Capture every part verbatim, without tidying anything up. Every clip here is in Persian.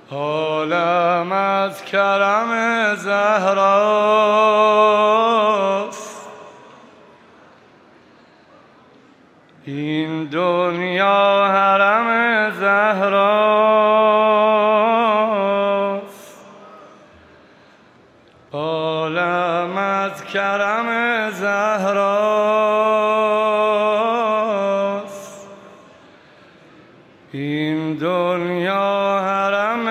عالم از کرم زهراست، این دنیا حرم زهراست. عالم از کرم زهراست، این دنیا حرم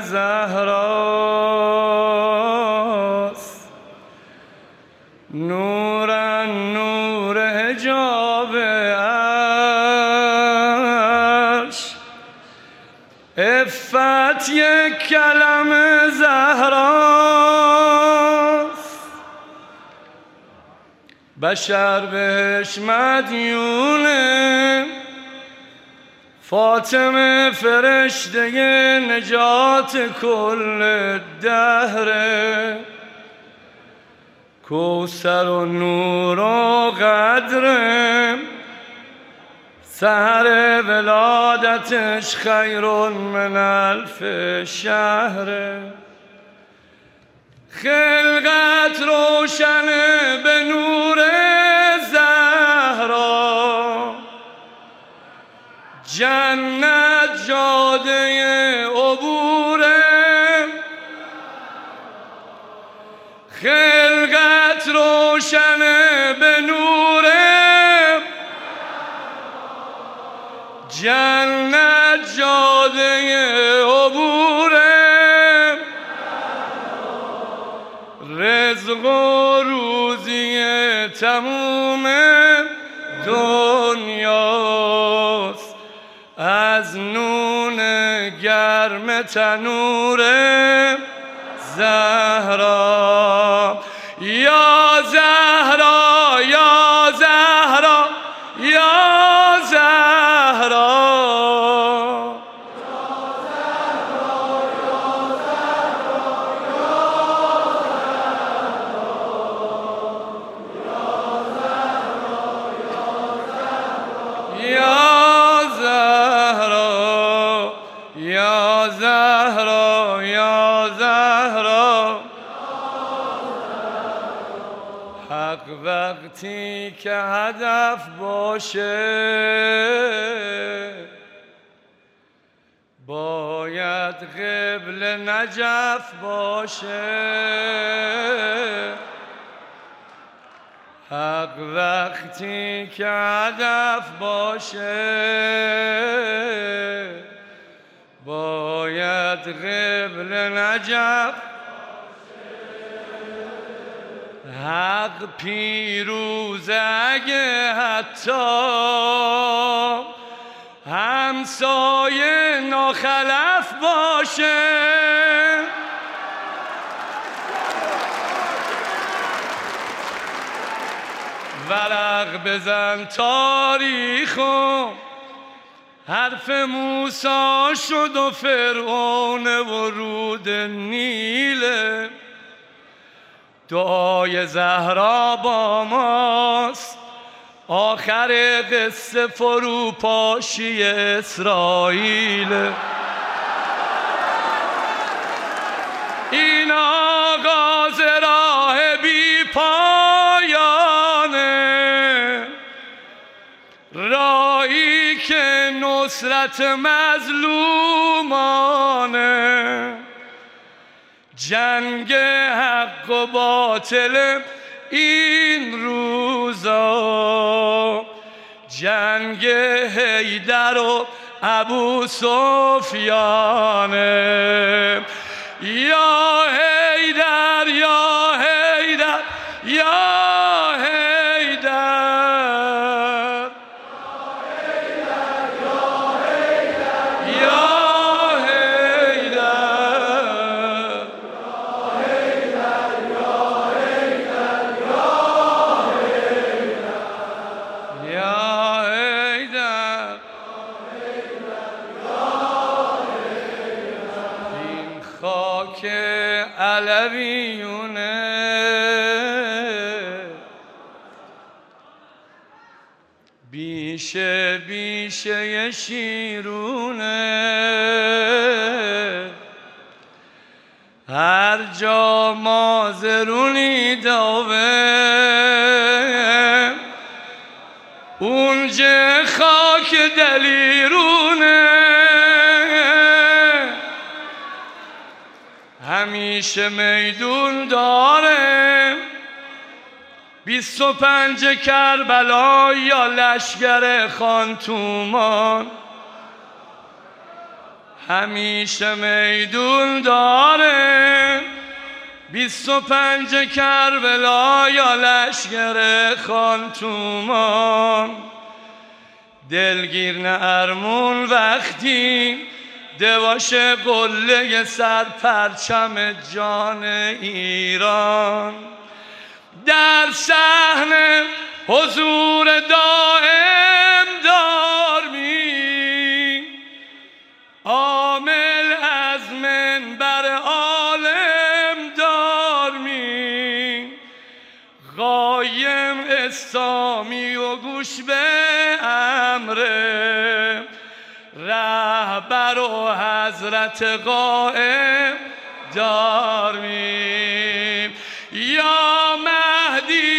زهراست. نورن نور حجاب عرش، عفت یک کلم زهراست. بشر بهش مدیونه، فاطمه فرشته نجات کل دهره. کوثر و نور و قدره، سحر ولادتش خیر من الف شهره. خلقت روشنه به نور زهرا، جنت جاده عبوره. خلقت روشنه به نور، جنت جاده عبوره. رزق و روزی تموم دنیاست، از نون گرم تنور زهرا. یا زهرا یا زهرا یا زهرا، یا زهرا یا زهرا. حق وقتی که هدف باشه، باید قبل نجف باشه. حق وقتی که هدف باشه، باید قبل نجف. حق پیروز اگه حتی همسایه ناخلف باشه. ورق بزن تاریخو، حرف موسی شد و فرعون و رود نیله. دعای زهرا با ماست، آخر قصه فروپاشی اسرائیل. این آغاز راه بی پایانه، راهی که نصرت مظلومانه. جنگ حق و باطل این روزا، جنگ حیدر و ابو سفیانه. یا حیدر یا حیدر یا که علویونه بیشه بیشه شیرونه هر جا مازرونی داوه اونجا خاک دلیرونه همیشه میدون داره بیست و پنج کربلا یا لشگر خان تومان همیشه میدون داره بیست و پنج کربلا یا لشگر خان تومان دلگیر نه ارمون وقتی دواش قله سر پرچم جان ایران در صحنه حضور دائم دار می عامل از منبر عالم دار می قایم اسلامی و گوش به امر رهبر و حضرت قائم دار می یا مهدی